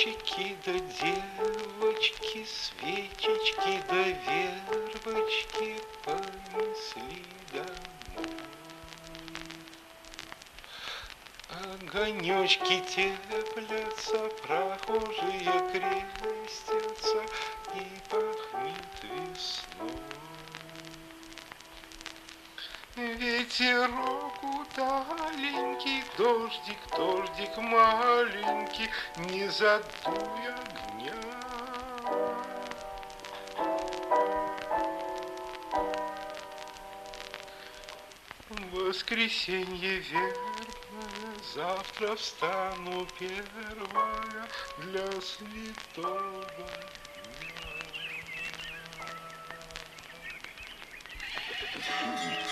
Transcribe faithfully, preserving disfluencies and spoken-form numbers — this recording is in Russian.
мальчики да девочки, свечечки да вербочки понесли домой. Огонечки теплятся, прохожие крестятся, и пахнет весной. Ветерок удаленький, дождик, дождик маленький, не задуй огня. Воскресенье верное, завтра встану первая для святого дня.